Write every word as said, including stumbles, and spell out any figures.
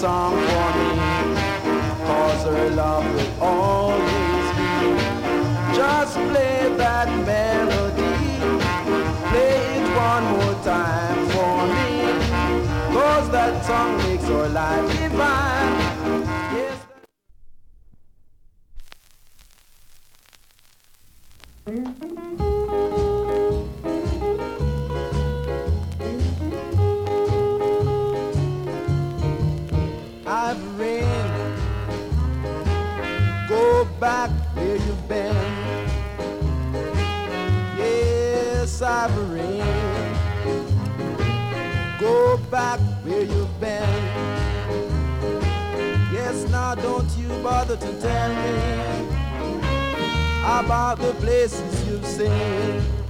song for me, 'cause her love will always be. Just play that melody, play it one more time for me, 'cause that song makes our life divine. Yes. Ivory, go back where you've been. Yes, Ivory, go back where you've been. Yes, now don't you bother to tell me about the places you've seen.